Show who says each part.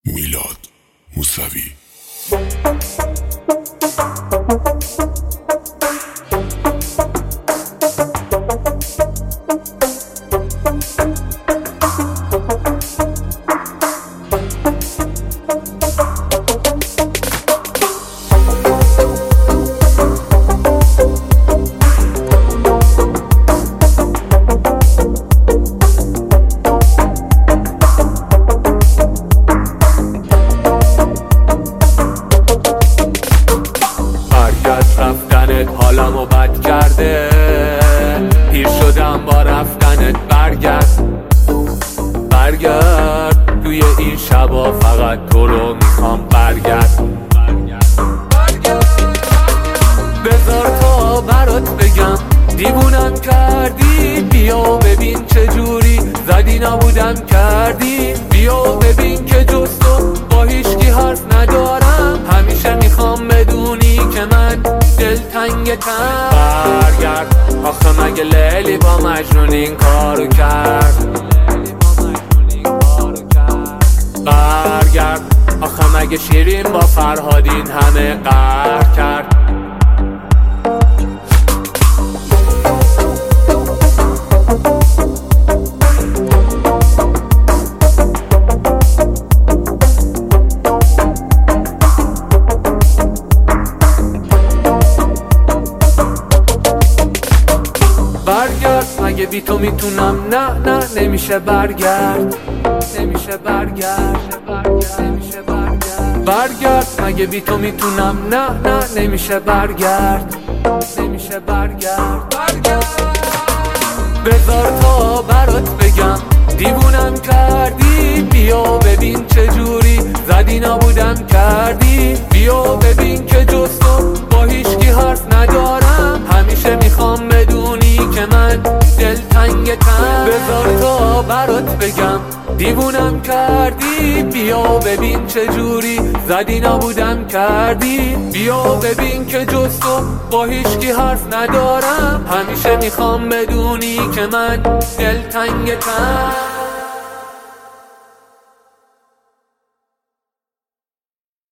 Speaker 1: میلاد موسوی.
Speaker 2: رفتنت حالمو بد کرده، پیر شدم با رفتنت. برگرد توی این شبا، فقط تو رو میخوام. برگرد بذار تا برات بگم دیوونم کردی. بیا ببین چجوری زدی نبودم کردی. بیا ببین که جز تو با هیچکی حرف ندارم. همیشه میخوام بدونی که من دلتنگتم. برگرد آخه مگه لیلی با مجنون این کارو کرد؟ برگرد آخه مگه شیرین با فرهاد این همه قهر کرد؟ برگرد مگه بی تو میتونم؟ نه نمیشه. برگرد برگرد مگه بی تو میتونم؟ نه نمیشه. برگرد بذار تا برات بگم دیوونم کردی. بیا ببین چجوری زدی نبودم کردی. بیا ببین که جز تو با هیچکی حرف ندارم. همیشه میخوام بدونی که من دلتنگتم. بذار تا برات بگم دیوونم کردی. بیا ببین چجوری زدی نبودم کردی. بیا ببین که جز تو با هیچکی حرف ندارم. همیشه میخوام بدونی که من دلتنگتم.